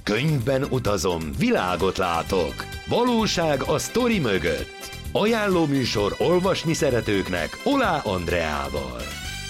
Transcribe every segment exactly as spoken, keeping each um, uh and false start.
Könyvben utazom, világot látok. Valóság a sztori mögött. Ajánló műsor olvasni szeretőknek Olá Andreával.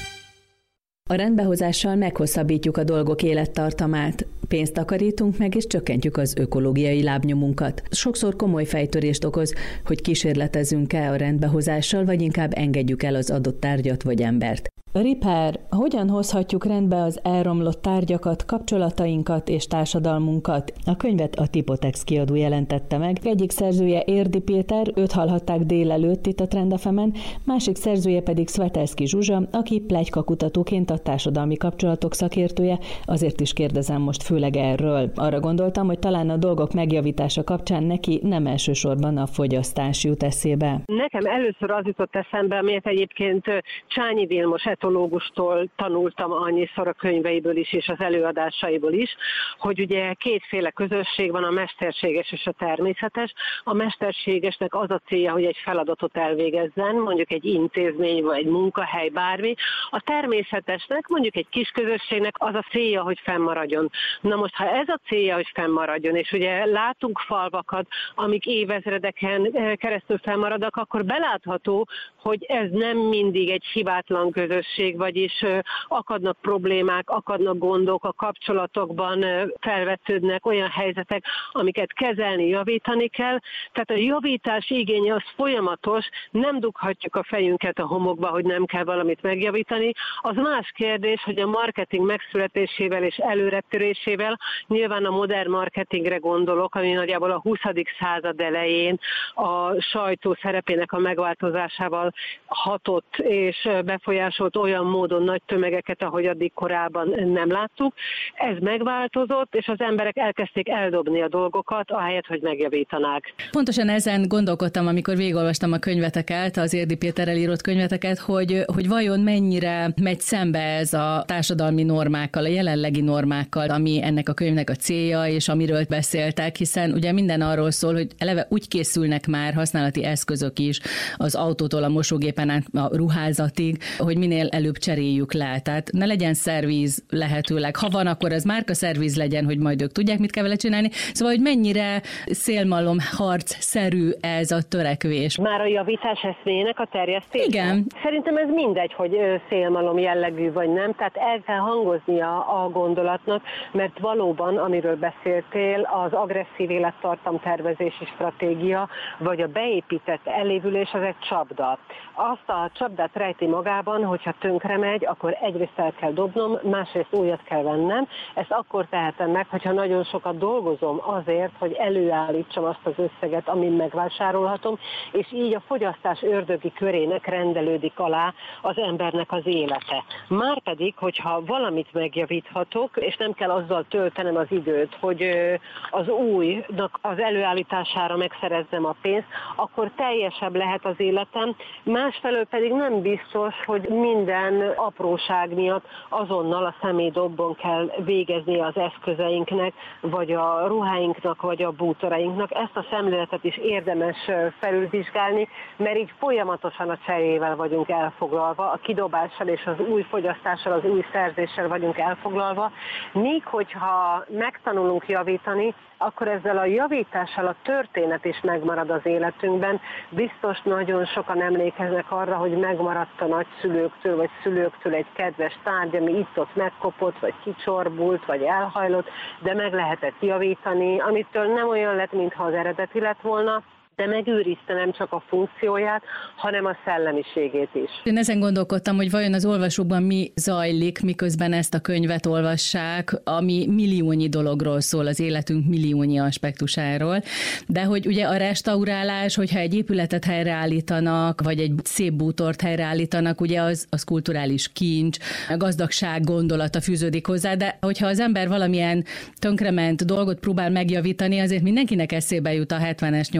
A rendbehozással meghosszabbítjuk a dolgok élettartamát. Pénzt takarítunk meg, és csökkentjük az ökológiai lábnyomunkat. Sokszor komoly fejtörést okoz, hogy kísérletezünk-e a rendbehozással, vagy inkább engedjük el az adott tárgyat vagy embert. Ripper, hogyan hozhatjuk rendbe az elromlott tárgyakat, kapcsolatainkat és társadalmunkat? A könyvet a Tipotex kiadó jelentette meg. Egyik szerzője Érdi Péter, őt hallhatták délelőtt itt a Trend ef emen, másik szerzője pedig Szvetelszky Zsuzsa, aki pletykakutatóként a társadalmi kapcsolatok szakértője, azért is kérdezem most főleg erről. Arra gondoltam, hogy talán a dolgok megjavítása kapcsán neki nem elsősorban a fogyasztás jut eszébe. Nekem először az jutott eszembe, amit egyébként Csányi Vilmos etológustól tanultam annyiszor a könyveiből is, és az előadásaiból is, hogy ugye kétféle közösség van, a mesterséges és a természetes. A mesterségesnek az a célja, hogy egy feladatot elvégezzen, mondjuk egy intézmény, vagy egy munkahely, bármi. A természetesnek, mondjuk egy kis közösségnek az a célja, hogy fennmaradjon. Na most, ha ez a célja, hogy fennmaradjon, és ugye látunk falvakat, amik évezredeken keresztül fennmaradnak, akkor belátható, hogy ez nem mindig egy hibátlan közösség, vagyis akadnak problémák, akadnak gondok, a kapcsolatokban felvetődnek olyan helyzetek, amiket kezelni, javítani kell. Tehát a javítás igénye az folyamatos, nem dughatjuk a fejünket a homokba, hogy nem kell valamit megjavítani. Az más kérdés, hogy a marketing megszületésével és előretörésével, nyilván a modern marketingre gondolok, ami nagyjából a huszadik század elején a sajtó szerepének a megváltozásával hatott és befolyásolt olyan módon nagy tömegeket, ahogy addig korábban nem láttuk. Ez megváltozott, és az emberek elkezdték eldobni a dolgokat, ahelyett, hogy megjavítanák. Pontosan ezen gondolkodtam, amikor végigolvastam a könyveteket, az Érdi Péterrel írott könyveteket, hogy, hogy vajon mennyire megy szembe ez a társadalmi normákkal, a jelenlegi normákkal, ami ennek a könyvnek a célja, és amiről beszéltek, hiszen ugye minden arról szól, hogy eleve úgy készülnek már használati eszközök is, az autótól a mosógépen át a ruházatig, hogy minél előbb cseréljük le. Tehát ne legyen szervíz lehetőleg. Ha van, akkor az márka szervíz legyen, hogy majd ők tudják, mit kell vele csinálni. Szóval, hogy mennyire szélmalom harcszerű ez a törekvés. Már a javítás eszméjének a terjesztése? Igen. Szerintem ez mindegy, hogy szélmalom jellegű vagy nem. Tehát el kell hangoznia a gondolatnak, mert valóban, amiről beszéltél, az agresszív élettartam tervezési stratégia, vagy a beépített elévülés, az egy csapda. Azt a csapdát rejti magában, hogyha tönkre megy, akkor egyrészt el kell dobnom, másrészt újat kell vennem. Ezt akkor tehetem meg, hogyha nagyon sokat dolgozom azért, hogy előállítsam azt az összeget, amin megvásárolhatom, és így a fogyasztás ördögi körének rendelődik alá az embernek az élete. Márpedig, hogyha valamit megjavíthatok, és nem kell azzal töltenem az időt, hogy az újnak az előállítására megszerezzem a pénzt, akkor teljesebb lehet az életem. Másfelől pedig nem biztos, hogy minden apróság miatt azonnal a személydobban kell végezni az eszközeinknek, vagy a ruháinknak, vagy a bútorainknak. Ezt a szemléletet is érdemes felülvizsgálni, mert így folyamatosan a cserével vagyunk elfoglalva, a kidobással és az új fogyasztással, az új szerzéssel vagyunk elfoglalva. Míg hogyha megtanulunk javítani, akkor ezzel a javítással a történet is megmarad az életünkben. Biztos nagyon sokan emlékeznek arra, hogy megmaradt a nagyszülőktől, vagy szülőktől egy kedves tárgy, ami itt-ott megkopott, vagy kicsorbult, vagy elhajlott, de meg lehetett javítani, amitől nem olyan lett, mintha az eredeti lett volna, de megőrizte nem csak a funkcióját, hanem a szellemiségét is. Én ezen gondolkodtam, hogy vajon az olvasókban mi zajlik, miközben ezt a könyvet olvassák, ami milliónyi dologról szól, az életünk milliónyi aspektusáról, de hogy ugye a restaurálás, hogyha egy épületet helyreállítanak, vagy egy szép bútort helyreállítanak, ugye az, az kulturális kincs, a gazdagság gondolata fűződik hozzá, de hogyha az ember valamilyen tönkrement dolgot próbál megjavítani, azért mindenkinek eszébe jut a hetvenes, nyolcvanas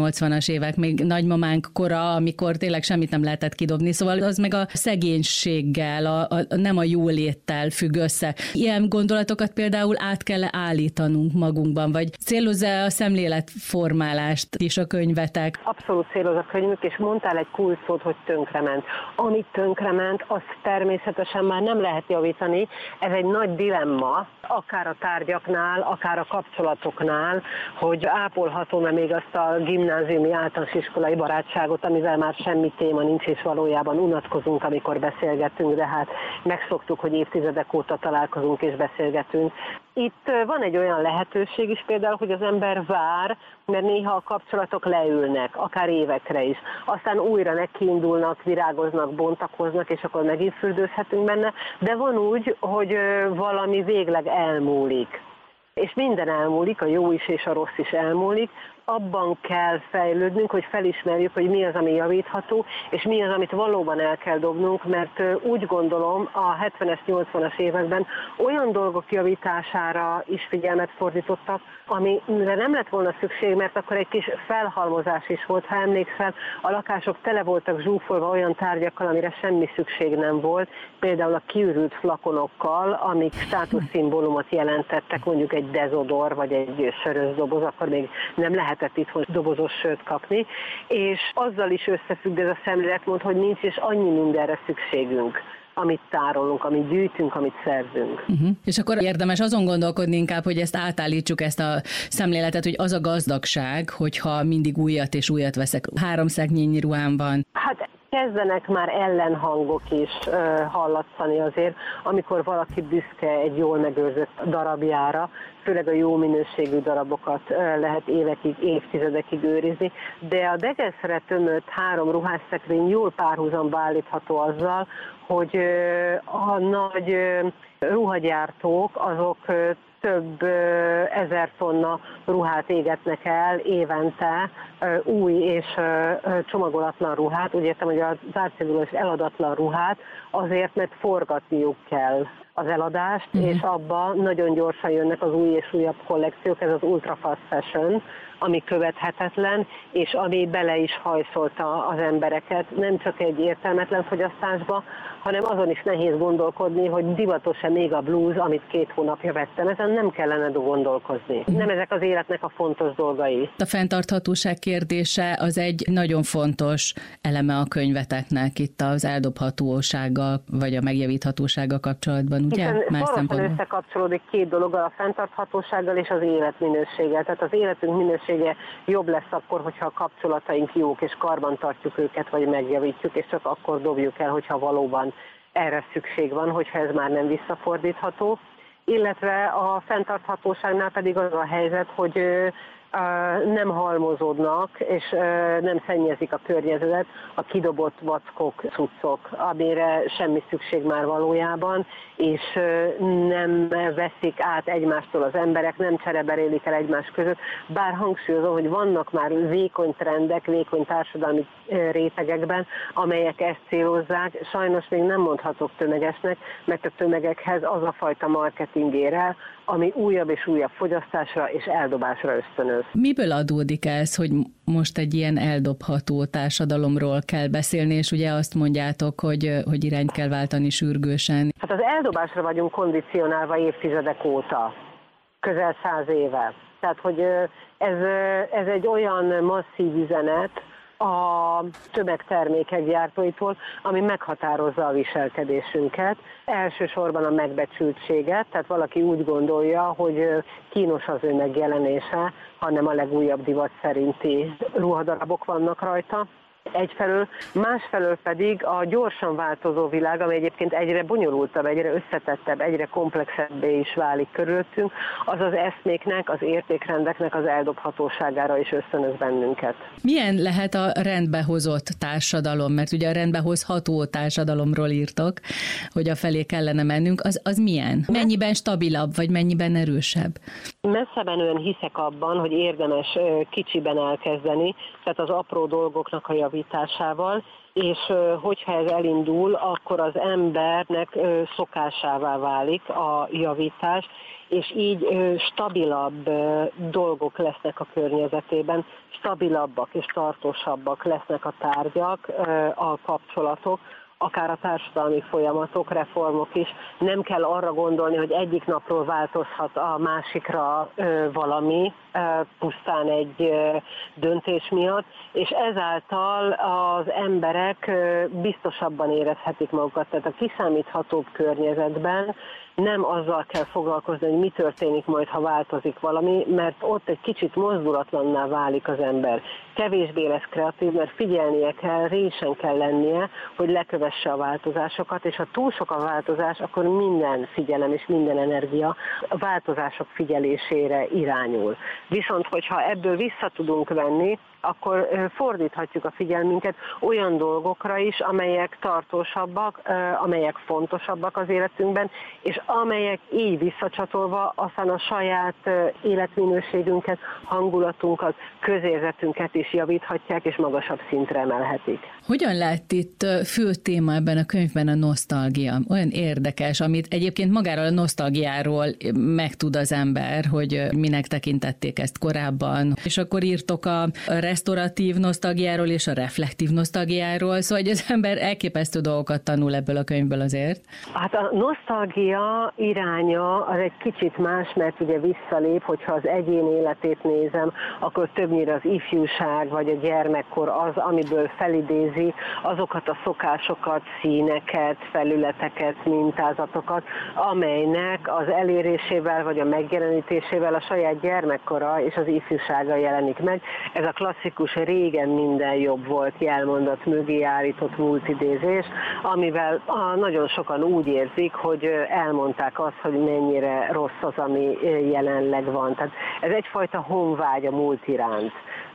évek, még nagymamánk kora, amikor tényleg semmit nem lehetett kidobni, szóval az meg a szegénységgel, a, a, nem a jóléttel függ össze. Ilyen gondolatokat például át kell állítanunk magunkban, vagy célozza a szemléletformálást is a könyvetek? Abszolút céloz a könyvük, és mondtál egy kulcsszót, hogy tönkrement. Amit tönkrement, azt természetesen már nem lehet javítani. Ez egy nagy dilemma, akár a tárgyaknál, akár a kapcsolatoknál, hogy ápolhatom-e még azt a gimnáziumi általános iskolai barátságot, amivel már semmi téma nincs, és valójában unatkozunk, amikor beszélgetünk, de hát megszoktuk, hogy évtizedek óta találkozunk és beszélgetünk. Itt van egy olyan lehetőség is például, hogy az ember vár, mert néha a kapcsolatok leülnek, akár évekre is. Aztán újra nekiindulnak, virágoznak, bontakoznak, és akkor megint fürdőzhetünk benne, de van úgy, hogy valami végleg elmúlik. És minden elmúlik, a jó is és a rossz is elmúlik, abban kell fejlődnünk, hogy felismerjük, hogy mi az, ami javítható, és mi az, amit valóban el kell dobnunk, mert úgy gondolom a hetvenes, nyolcvanas években olyan dolgok javítására is figyelmet fordítottak, amire nem lett volna szükség, mert akkor egy kis felhalmozás is volt. Ha emlékszel, a lakások tele voltak zsúfolva olyan tárgyakkal, amire semmi szükség nem volt, például a kiürült flakonokkal, amik státuszszimbólumot jelentettek, mondjuk egy dezodor vagy egy sörözdoboz, akkor még nem lehet itthon dobozos sört kapni, és azzal is összefügg ez a szemléletmód, hogy nincs is annyi mindenre szükségünk, amit tárolunk, amit gyűjtünk, amit szerzünk. Uh-huh. És akkor érdemes azon gondolkodni inkább, hogy ezt átállítsuk, ezt a szemléletet, hogy az a gazdagság, hogyha mindig újat és újat veszek. Három szeknényi ruhám van. Hát kezdenek már ellenhangok is uh, hallatszani azért, amikor valaki büszke egy jól megőrzött darabjára, főleg a jó minőségű darabokat uh, lehet évekig, évtizedekig őrizni, de a degeszre tömött három ruhásszekrény jól párhuzamba állítható azzal, hogy uh, a nagy uh, ruhagyártók azok uh, több ezer tonna ruhát égetnek el évente, új és csomagolatlan ruhát, úgy értem, hogy az árcédulós eladatlan ruhát, azért, mert forgatniuk kell az eladást, uh-huh. és abba nagyon gyorsan jönnek az új és újabb kollekciók, ez az ultra fast fashion, ami követhetetlen, és ami bele is hajszolta az embereket, nem csak egy értelmetlen fogyasztásba, hanem azon is nehéz gondolkodni, hogy divatos-e még a blues, amit két hónapja vettem. Ezen nem kellene gondolkozni. Nem ezek az életnek a fontos dolgai. A fenntarthatóság kérdése az egy nagyon fontos eleme a könyveteknek itt az eldobhatósággal, vagy a megjavíthatósággal kapcsolatban, ugye? Hiszen szorosan összekapcsolódik két dologgal, a fenntarthatósággal és az életminőséggel. Tehát az életünk minősége jobb lesz akkor, hogyha a kapcsolataink jók, és karban tartjuk őket, vagy megjavítjuk, és csak akkor dobjuk el, hogyha valóban erre szükség van, hogyha ez már nem visszafordítható. Illetve a fenntarthatóságnál pedig az a helyzet, hogy nem halmozódnak, és nem szennyezik a környezetet a kidobott vackok, cuccok, amire semmi szükség már valójában, és nem veszik át egymástól az emberek, nem csereberélik el egymás között, bár hangsúlyozom, hogy vannak már vékony trendek, vékony társadalmi rétegekben, amelyek ezt célozzák, sajnos még nem mondhatok tömegesnek, mert a tömegekhez az a fajta marketing ér el, ami újabb és újabb fogyasztásra és eldobásra ösztönöz. Miből adódik ez, hogy most egy ilyen eldobható társadalomról kell beszélni, és ugye azt mondjátok, hogy, hogy irányt kell váltani sürgősen? Hát az eldobásra vagyunk kondicionálva évtizedek óta, közel száz éve. Tehát, hogy ez, ez egy olyan masszív üzenet a tömegtermékek gyártóitól, ami meghatározza a viselkedésünket. Elsősorban a megbecsültséget, tehát valaki úgy gondolja, hogy kínos az ő megjelenése, hanem a legújabb divat szerinti ruhadarabok vannak rajta. Egyfelől, másfelől pedig a gyorsan változó világ, ami egyébként egyre bonyolultabb, egyre összetettebb, egyre komplexebbé is válik körülöttünk, az az eszméknek, az értékrendeknek az eldobhatóságára is ösztönöz bennünket. Milyen lehet a rendbehozott társadalom? Mert ugye a rendbehozható társadalomról írtok, hogy a felé kellene mennünk. Az, az milyen? Mennyiben stabilabb, vagy mennyiben erősebb? Messze menően hiszek abban, hogy érdemes kicsiben elkezdeni, tehát az apró dolgoknak a javításával, és hogyha ez elindul, akkor az embernek szokásává válik a javítás, és így stabilabb dolgok lesznek a környezetében, stabilabbak és tartósabbak lesznek a tárgyak, a kapcsolatok, akár a társadalmi folyamatok, reformok is. Nem kell arra gondolni, hogy egyik napról változhat a másikra valami, pusztán egy döntés miatt, és ezáltal az emberek biztosabban érezhetik magukat. Tehát a kiszámíthatóbb környezetben nem azzal kell foglalkozni, hogy mi történik majd, ha változik valami, mert ott egy kicsit mozdulatlanná válik az ember. Kevésbé lesz kreatív, mert figyelnie kell, résen kell lennie, hogy lekövesse a változásokat, és ha túl sok a változás, akkor minden figyelem és minden energia a változások figyelésére irányul. Viszont, hogyha ebből vissza tudunk venni, akkor fordíthatjuk a figyelmünket olyan dolgokra is, amelyek tartósabbak, amelyek fontosabbak az életünkben, és amelyek így visszacsatolva aztán a saját életminőségünket, hangulatunkat, közérzetünket is javíthatják, és magasabb szintre emelhetik. Hogyan lett itt fő téma ebben a könyvben a nosztalgia? Olyan érdekes, amit egyébként magáról a nosztalgiáról megtud az ember, hogy minek tekintették ezt korábban. És akkor írtok a resztoratív nosztalgiáról és a reflektív nosztalgiáról, szóval hogy az ember elképesztő dolgokat tanul ebből a könyvből azért. Hát a nosztalgia iránya az egy kicsit más, mert ugye visszalép, hogyha az egyén életét nézem, akkor többnyire az ifjúság vagy a gyermekkor az, amiből felidézi azokat a szokásokat, színeket, felületeket, mintázatokat, amelynek az elérésével vagy a megjelenítésével a saját gyermekkora és az ifjúsága jelenik meg. Ez a klasszikus régen minden jobb volt jelmondat mögé állított múltidézés, amivel nagyon sokan úgy érzik, hogy elmondták azt, hogy mennyire rossz az, ami jelenleg van. Tehát ez egyfajta honvágy a múlt iránt.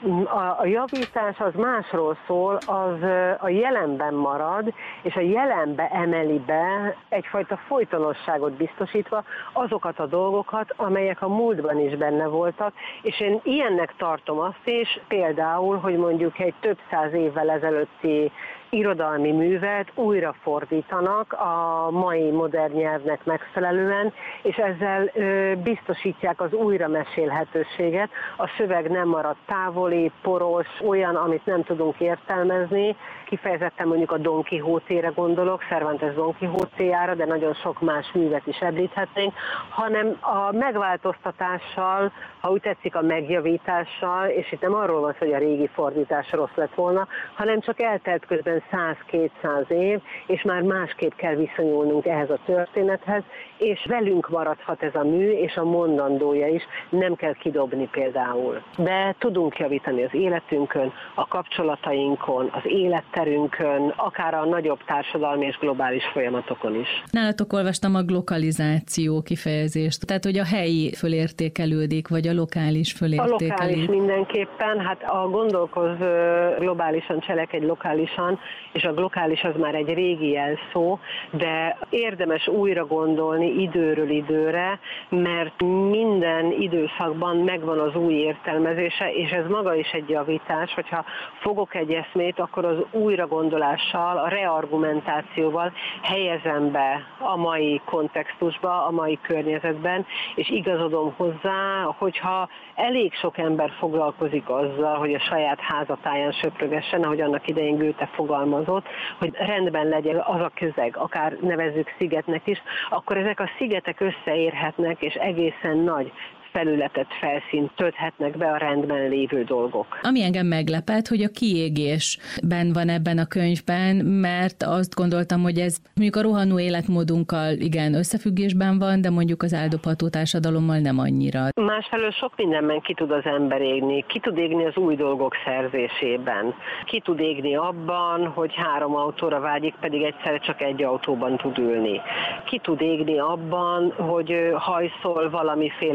A, a javítás az másról szól, az a jelenben marad, és a jelenbe emeli be egyfajta folytonosságot biztosítva azokat a dolgokat, amelyek a múltban is benne voltak, és én ilyennek tartom azt is, például, hogy mondjuk egy több száz évvel ezelőtti irodalmi művet újra fordítanak a mai modern nyelvnek megfelelően, és ezzel ö, biztosítják az újra mesélhetőséget. A szöveg nem marad távoli, poros, olyan, amit nem tudunk értelmezni. Kifejezetten mondjuk a Don Quixote-re gondolok, Cervantes Don Quixote-jára, de nagyon sok más művet is említhetnénk, hanem a megváltoztatással, ha úgy tetszik, a megjavítással, és itt nem arról van, hogy a régi fordítás rossz lett volna, hanem csak eltelt közben száz-kétszáz év, és már másképp kell viszonyulnunk ehhez a történethez, és velünk maradhat ez a mű, és a mondandója is, nem kell kidobni például. De tudunk javítani az életünkön, a kapcsolatainkon, az életterünkön, akár a nagyobb társadalmi és globális folyamatokon is. Nálatok olvastam a glokalizáció kifejezést, tehát hogy a helyi fölértékelődik, vagy a lokális fölértékelődik. A lokális mindenképpen, hát a gondolkoz globálisan, cselekedj lokálisan, és a glokális az már egy régi jelszó, de érdemes újra gondolni időről időre, mert minden időszakban megvan az új értelmezése, és ez maga is egy javítás, hogyha fogok egy eszmét, akkor az újragondolással, a reargumentációval helyezem be a mai kontextusba, a mai környezetben, és igazodom hozzá, hogyha elég sok ember foglalkozik azzal, hogy a saját házatáján söprögessen, ahogy annak idején Goethe fogalmazott, hogy rendben legyen az a közeg, akár nevezzük szigetnek is, akkor ezek a szigetek összeérhetnek, és egészen nagy felületet, felszínt tölthetnek be a rendben lévő dolgok. Ami engem meglepett, hogy a kiégésben van ebben a könyvben, mert azt gondoltam, hogy ez mondjuk a rohanó életmódunkkal igen összefüggésben van, de mondjuk az eldobható társadalommal nem annyira. Másfelől sok mindenben ki tud az ember égni. Ki tud égni az új dolgok szerzésében. Ki tud égni abban, hogy három autóra vágyik, pedig egyszerre csak egy autóban tud ülni. Ki tud égni abban, hogy hajszol valamiféle eredmény,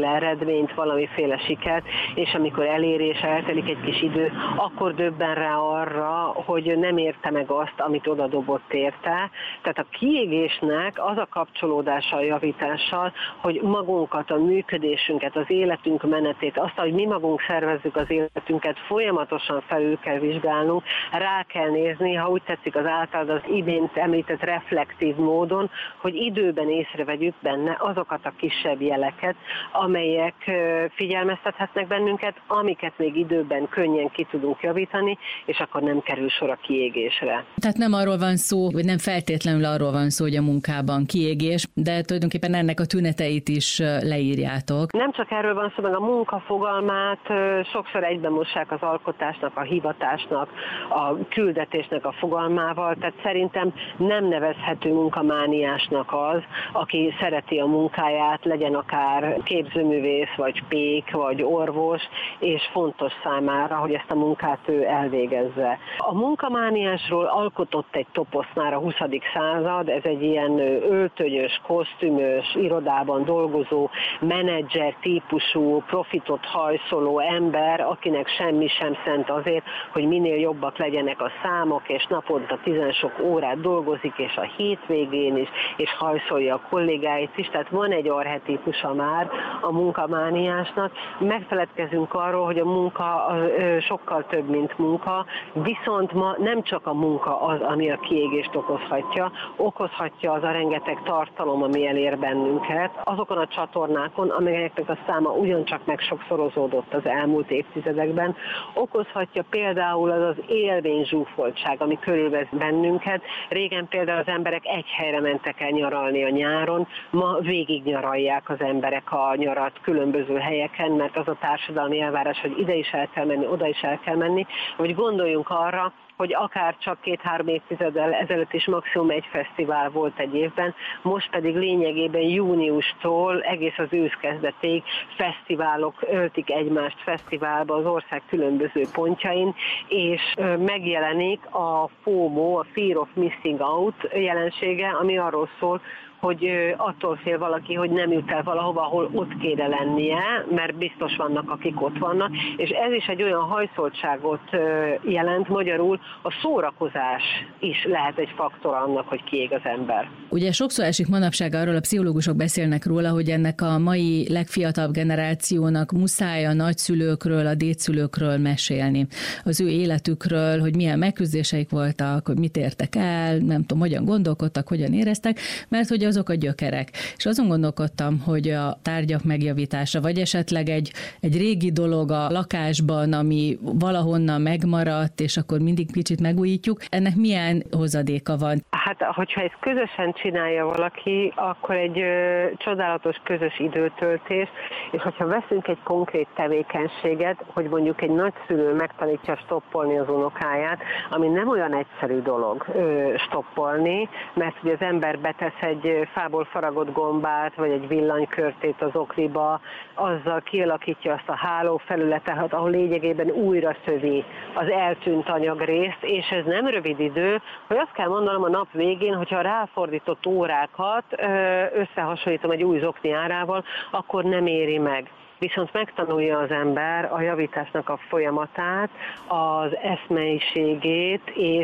reményt, valamiféle sikert, és amikor eléri és eltelik egy kis idő, akkor döbben rá arra, hogy nem érte meg azt, amit oda dobott érte. Tehát a kiégésnek az a kapcsolódása a javítással, hogy magunkat, a működésünket, az életünk menetét, azt, hogy mi magunk szervezzük az életünket, folyamatosan felül kell vizsgálnunk, rá kell nézni, ha úgy tetszik az általad az imént említett reflektív módon, hogy időben észrevegyük benne azokat a kisebb jeleket, amelyek figyelmeztethetnek bennünket, amiket még időben könnyen ki tudunk javítani, és akkor nem kerül sor a kiégésre. Tehát nem arról van szó, vagy nem feltétlenül arról van szó, hogy a munkában kiégés, de tulajdonképpen ennek a tüneteit is leírjátok. Nem csak erről van szó, meg a munka fogalmát sokszor egyben mossák az alkotásnak, a hivatásnak, a küldetésnek a fogalmával, tehát szerintem nem nevezhető munkamániásnak az, aki szereti a munkáját, legyen akár képzőművész, vagy pék, vagy orvos, és fontos számára, hogy ezt a munkát ő elvégezze. A munkamániásról alkotott egy toposzt már a huszadik század, ez egy ilyen öltönyös, kosztümös, irodában dolgozó, menedzser típusú, profitot hajszoló ember, akinek semmi sem szent azért, hogy minél jobbak legyenek a számok, és naponta tizensok órát dolgozik, és a hétvégén is, és hajszolja a kollégáit is, tehát van egy archetípusa már a munkamániásnak. Megfeledkezünk arról, hogy a munka sokkal több, mint munka, viszont ma nem csak a munka az, ami a kiégést okozhatja, okozhatja az a rengeteg tartalom, ami elér bennünket, azokon a csatornákon, amelyeknek a száma ugyancsak megsokszorozódott az elmúlt évtizedekben, okozhatja például az az élményzsúfoltság, ami körülvesz bennünket. Régen például az emberek egy helyre mentek el nyaralni a nyáron, ma végig nyaralják az emberek a nyarat különböző helyeken, mert az a társadalmi elvárás, hogy ide is el kell menni, oda is el kell menni, vagy gondoljunk arra, hogy akár csak két-három évtizeddel ezelőtt is maximum egy fesztivál volt egy évben, most pedig lényegében júniustól egész az ősz kezdetéig fesztiválok öltik egymást fesztiválba az ország különböző pontjain, és megjelenik a FOMO, a Fear of Missing Out jelensége, ami arról szól, hogy attól fél valaki, hogy nem jut el valahova, ahol ott kéne lennie, mert biztos vannak, akik ott vannak, és ez is egy olyan hajszoltságot jelent, magyarul a szórakozás is lehet egy faktor annak, hogy kiég az ember. Ugye sokszor esik manapság arról, a pszichológusok beszélnek róla, hogy ennek a mai legfiatalabb generációnak muszáj a nagyszülőkről, a dédszülőkről mesélni. Az ő életükről, hogy milyen megküzdéseik voltak, hogy mit értek el, nem tudom, hogyan gondolkodtak, hogyan éreztek, mert hogy azok a gyökerek. És azon gondolkodtam, hogy a tárgyak megjavítása, vagy esetleg egy, egy régi dolog a lakásban, ami valahonnan megmaradt, és akkor mindig kicsit megújítjuk, ennek milyen hozadéka van? Hát, hogyha ezt közösen csinálja valaki, akkor egy ö, csodálatos közös időtöltés, és hogyha veszünk egy konkrét tevékenységet, hogy mondjuk egy nagyszülő megtanítja stoppolni az unokáját, ami nem olyan egyszerű dolog ö, stoppolni, mert ugye az ember betesz egy fából faragott gombát, vagy egy villanykörtét az okliba, azzal kialakítja azt a hálófelületet, ahol lényegében újra szövi az eltűnt anyagrészt, és ez nem rövid idő, hogy azt kell mondanom a nap végén, hogyha a ráfordított órákat összehasonlítom egy új zokni árával, akkor nem éri meg. Viszont megtanulja az ember a javításnak a folyamatát, az eszmeiségét, és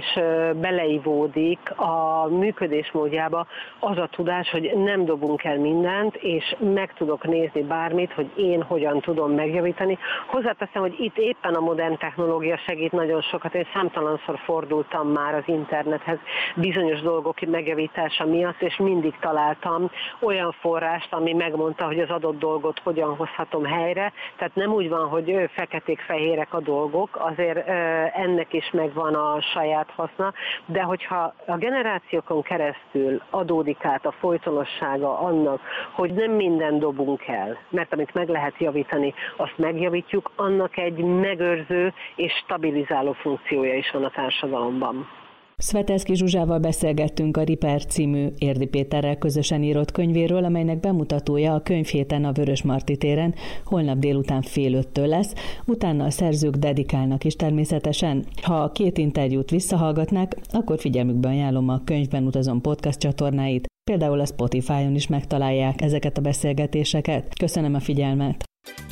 beleivódik a működésmódjába az a tudás, hogy nem dobunk el mindent, és meg tudok nézni bármit, hogy én hogyan tudom megjavítani. Hozzáteszem, hogy itt éppen a modern technológia segít nagyon sokat. Én számtalanszor fordultam már az internethez bizonyos dolgok megjavítása miatt, és mindig találtam olyan forrást, ami megmondta, hogy az adott dolgot hogyan hozhatom helyre, tehát nem úgy van, hogy feketék-fehérek a dolgok, azért ennek is megvan a saját haszna, de hogyha a generációkon keresztül adódik át a folytonossága annak, hogy nem minden dobunk el, mert amit meg lehet javítani, azt megjavítjuk, annak egy megőrző és stabilizáló funkciója is van a társadalomban. Szvetelszky Zsuzsával beszélgettünk a Riper című Érdi Péterrel közösen írott könyvéről, amelynek bemutatója a Könyvhéten a Vörösmarty téren holnap délután fél öttől lesz, utána a szerzők dedikálnak is természetesen. Ha a két interjút visszahallgatnák, akkor figyelmükbe ajánlom a Könyvben utazom podcast csatornáit, például a Spotify-on is megtalálják ezeket a beszélgetéseket. Köszönöm a figyelmet!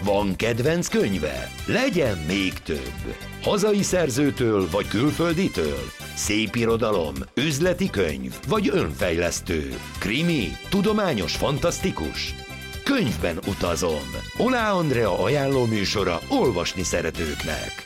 Van kedvenc könyve? Legyen még több! Hazai szerzőtől vagy külfölditől? Szépirodalom, üzleti könyv vagy önfejlesztő? Krimi, tudományos, fantasztikus? Könyvben utazom. Oláh Andrea ajánló műsora olvasni szeretőknek.